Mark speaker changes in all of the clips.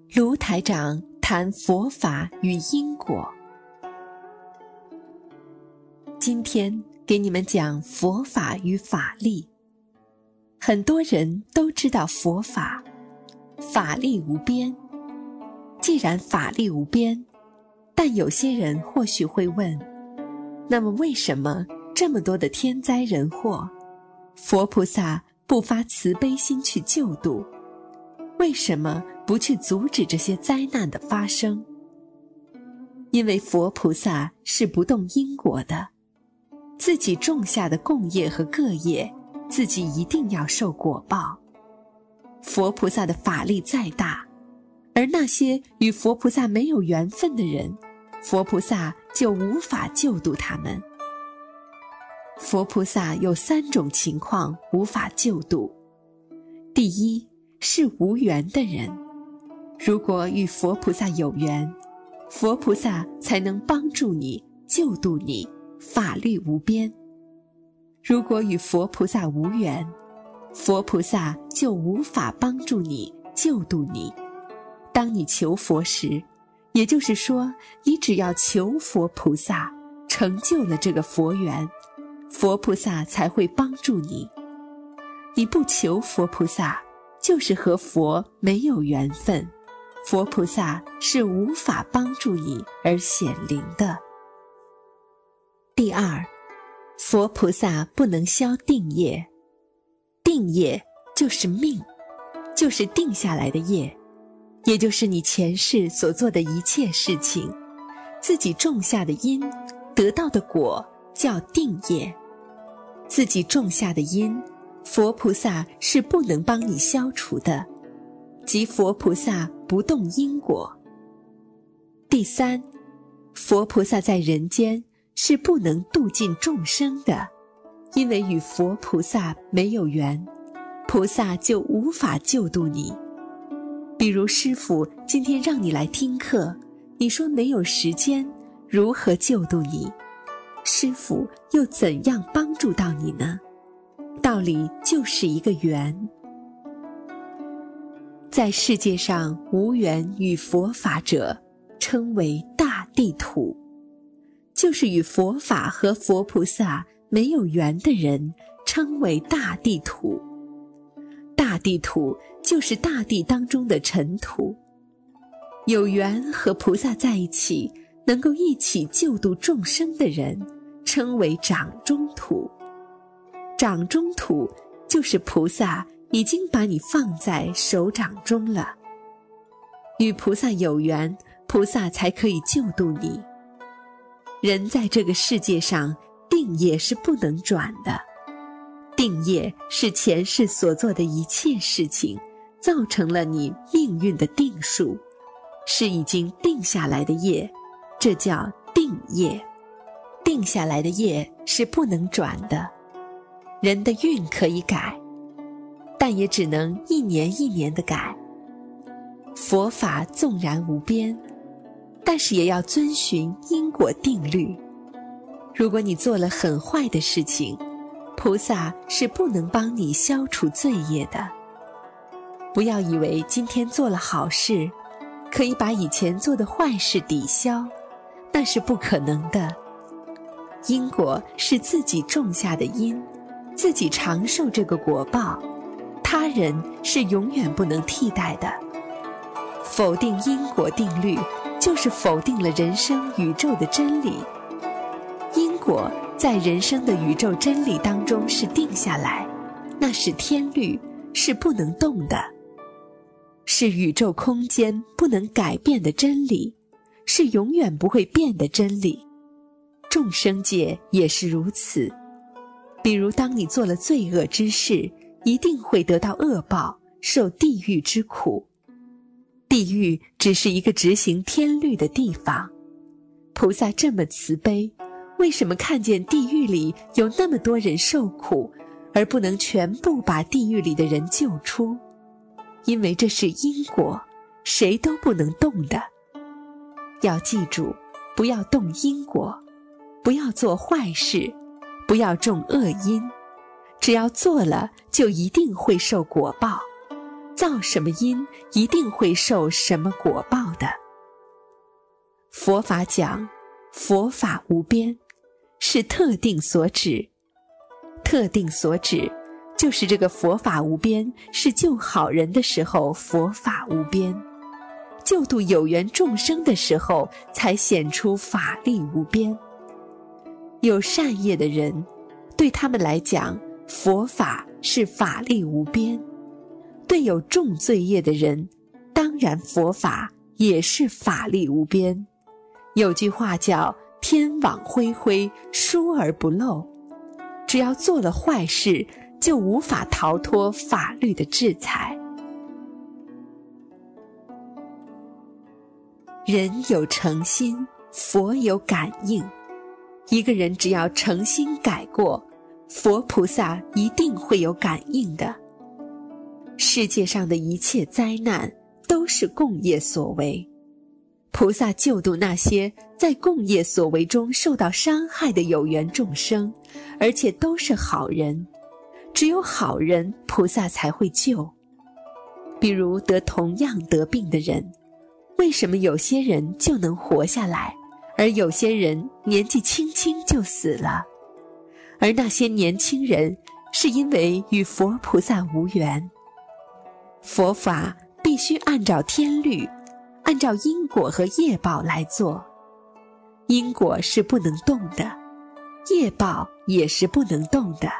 Speaker 1: 卢台长谈佛法与因果。今天给你们讲佛法与法力。很多人都知道佛法，法力无边。既然法力无边，但有些人或许会问，那么为什么这么多的天灾人祸，佛菩萨不发慈悲心去救度？为什么不去阻止这些灾难的发生？因为佛菩萨是不动因果的，自己种下的共业和各业，自己一定要受果报。佛菩萨的法力再大，而那些与佛菩萨没有缘分的人，佛菩萨就无法救度他们。佛菩萨有3种情况无法救度。第一，是无缘的人。如果与佛菩萨有缘，佛菩萨才能帮助你，救度你，法力无边。如果与佛菩萨无缘，佛菩萨就无法帮助你，救度你。当你求佛时，也就是说，你只要求佛菩萨，成就了这个佛缘，佛菩萨才会帮助你。你不求佛菩萨，就是和佛没有缘分，佛菩萨是无法帮助你而显灵的。第二，佛菩萨不能消定业。定业就是命，就是定下来的业，也就是你前世所做的一切事情，自己种下的因，得到的果叫定业。自己种下的因，佛菩萨是不能帮你消除的，即佛菩萨不动因果。第三，佛菩萨在人间是不能度尽众生的，因为与佛菩萨没有缘，菩萨就无法救度你。比如师父今天让你来听课，你说没有时间，如何救度你？师父又怎样帮助到你呢？道理就是一个缘。在世界上无缘与佛法者，称为大地土，就是与佛法和佛菩萨没有缘的人，称为大地土。大地土就是大地当中的尘土，有缘和菩萨在一起，能够一起救度众生的人，称为掌中土。掌中土就是菩萨已经把你放在手掌中了。与菩萨有缘，菩萨才可以救度你。人在这个世界上，定业是不能转的。定业是前世所做的一切事情，造成了你命运的定数，是已经定下来的业，这叫定业。定下来的业是不能转的。人的运可以改，但也只能一年一年的改。佛法纵然无边，但是也要遵循因果定律。如果你做了很坏的事情，菩萨是不能帮你消除罪业的。不要以为今天做了好事，可以把以前做的坏事抵消，那是不可能的。因果是自己种下的因，自己尝受这个果报，他人是永远不能替代的。否定因果定律，就是否定了人生宇宙的真理。因果在人生的宇宙真理当中是定下来，那是天律，是不能动的，是宇宙空间不能改变的真理，是永远不会变的真理。众生界也是如此。比如当你做了罪恶之事，一定会得到恶报，受地狱之苦。地狱只是一个执行天律的地方。菩萨这么慈悲，为什么看见地狱里有那么多人受苦，而不能全部把地狱里的人救出？因为这是因果，谁都不能动的。要记住，不要动因果，不要做坏事，不要种恶因，只要做了就一定会受果报。 造什么因，一定会受什么果报的。佛法讲佛法无边，是特定所指。特定所指就是这个佛法无边，是救好人的时候佛法无边，救度有缘众生的时候才显出法力无边。有善业的人，对他们来讲，佛法是法力无边；对有重罪业的人，当然佛法也是法力无边。有句话叫天网恢恢，疏而不漏，只要做了坏事，就无法逃脱法律的制裁。人有诚心，佛有感应。一个人只要诚心改过，佛菩萨一定会有感应的。世界上的一切灾难都是共业所为，菩萨救度那些在共业所为中受到伤害的有缘众生，而且都是好人，只有好人菩萨才会救。比如同样得病的人，为什么有些人就能活下来，而有些人年纪轻轻就死了？而那些年轻人是因为与佛菩萨无缘。佛法必须按照天律，按照因果和业报来做。因果是不能动的，业报也是不能动的。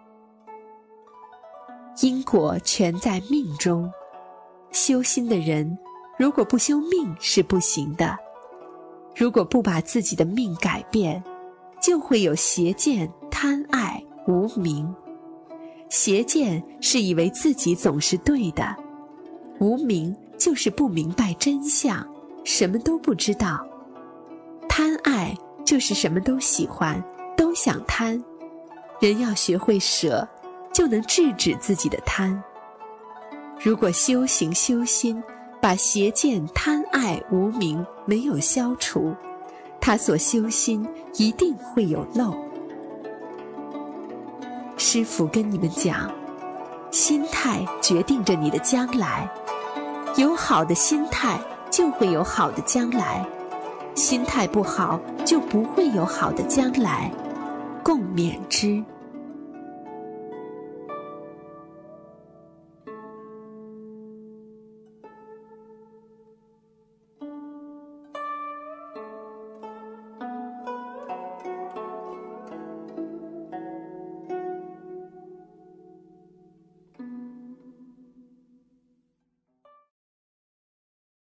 Speaker 1: 因果全在命中，修心的人如果不修命是不行的。如果不把自己的命改变，就会有邪见、贪爱、无明。邪见是以为自己总是对的，无明就是不明白真相，什么都不知道。贪爱就是什么都喜欢，都想贪。人要学会舍，就能制止自己的贪。如果修行修心，把邪见、贪爱、无明没有消除，他所修心一定会有漏。师父跟你们讲，心态决定着你的将来，有好的心态就会有好的将来，心态不好就不会有好的将来，共勉之。